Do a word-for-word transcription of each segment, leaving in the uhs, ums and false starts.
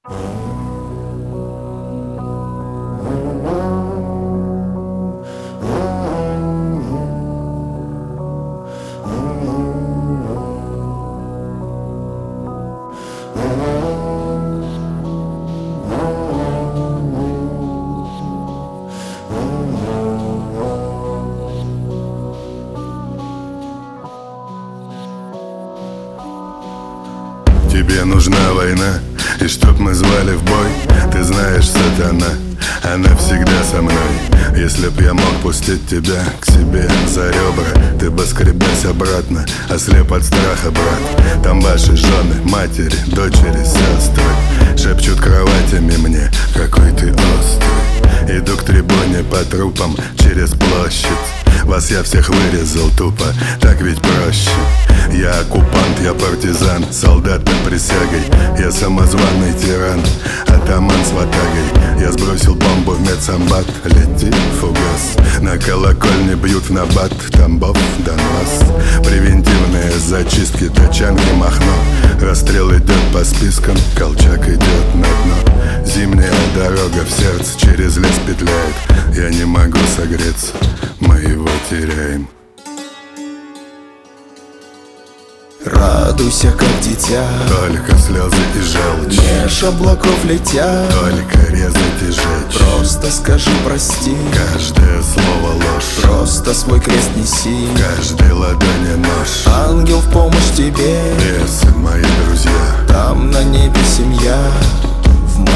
Тебе нужна война, и чтоб мы звали в бой. Ты знаешь, сатана, она всегда со мной. Если б я мог пустить тебя к себе за ребра, ты бы скребясь обратно, ослеп от страха, брат. Там ваши жены, матери, дочери, сестры шепчут кроватями мне, какой ты острый. Иду к трибуне по трупам через площадь. Вас я всех вырезал тупо, так ведь проще. Я оккупант, я партизан, солдат под присягой. Я самозваный тиран, атаман с ватагой. Я сбросил бомбу в медсамбат, лети фугас. На колокольне бьют в набат, Тамбов, Донбасс. Превентивные зачистки, тачанки, Махно. Расстрел идет по спискам, Колчак идет на дно. Зимняя дорога в сердце через лес петляет. Я не могу согреться, мы его теряем. Радуйся, как дитя, только слезы и желчь. Меж облаков летя, только резать и жечь. Просто скажи прости, каждое слово ложь. Просто свой крест неси, в каждой ладони нож. Ангел в помощь тебе, бесы мои друзья. Там на небе семья в мольбе.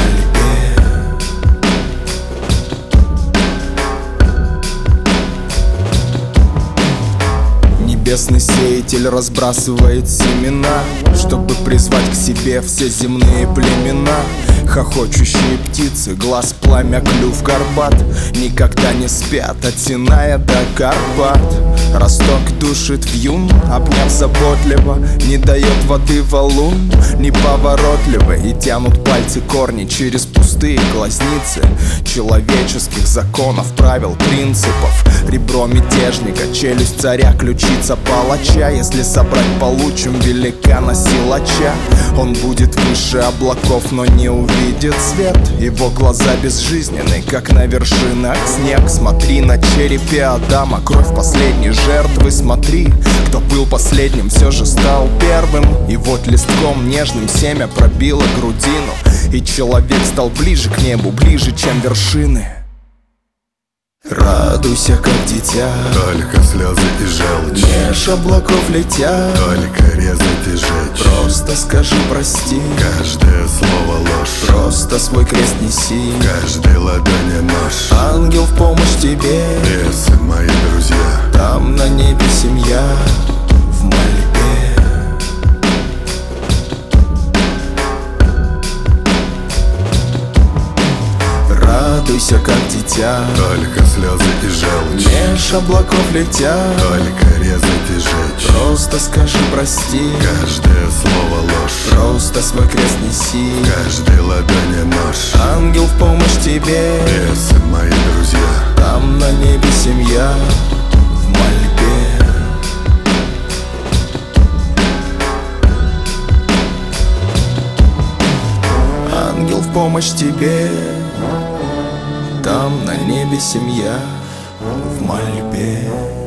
Небесный сеятель разбрасывает семена, чтобы призвать к себе все земные племена. Хохочущие птицы, глаз пламя, клюв горбат, никогда не спят от Синая до Карпат. Росток душит вьюн, обняв заботливо, не дает воды валун, неповоротливо. И тянут пальцы корни через пустые глазницы человеческих законов, правил, принципов. Ребро мятежника, челюсть царя, ключица палача. Если собрать, получим великана-силача. Он будет выше облаков, но не увидит свет. Его глаза безжизненны, как на вершинах снег. Смотри на черепе Адама, кровь последней жертвы. Смотри, кто был последним, все же стал первым. И вот листком нежным семя пробило грудину, и человек стал ближе к небу, ближе, чем вершины. Радуйся, как дитя, только слезы и желчь. Меж облаков летя, только резать и жечь. Просто скажи прости, каждое слово ложь. Просто свой крест неси, в каждой ладони нож. Ангел в помощь тебе, бесы мои друзья. Там на небе семья в мольбе. Радуйся, как дитя, только слезы и желчь. Меж облаков летя, только резать и жечь. Просто скажи прости, каждое слово ложь. Просто свой крест неси, в каждой ладони нож. Ангел в помощь тебе, бесы мои друзья. Там на небе семья в мольбе. Ангел в помощь тебе, там на небе семья в мольбе.